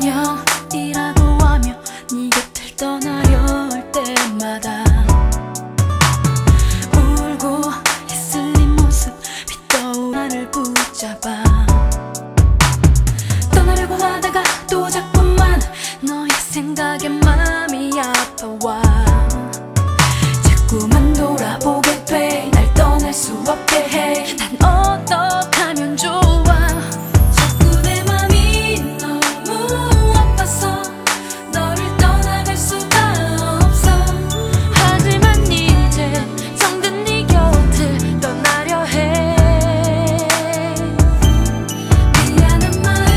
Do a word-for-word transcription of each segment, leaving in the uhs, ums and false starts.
안녕이라고 하며 네 곁을 떠나려 할 때마다 울고 있을 네 모습 빛떠온 나를 붙잡아 떠나려고 하다가 또 자꾸만 너의 생각에 맘이 아파와 자꾸만 돌아보게 돼 날 떠날 수 없게 해 난 어떡하면 좋아 자꾸 내 맘이 너무 아파서 너를 떠나갈 수가 없어 하지만 이제 정든 네 곁을 떠나려 해 미안한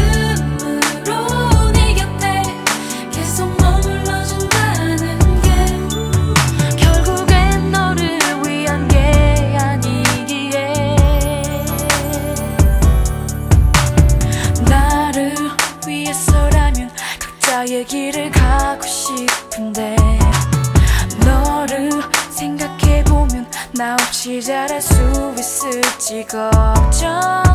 마음으로 네 곁에 계속 머물러준다는 게 결국엔 너를 위한 게 아니기에 나를 위해서라면 각자의 길을 가고 싶은데 너를 생각해보면 나 없이 잘할 수 있을지 걱정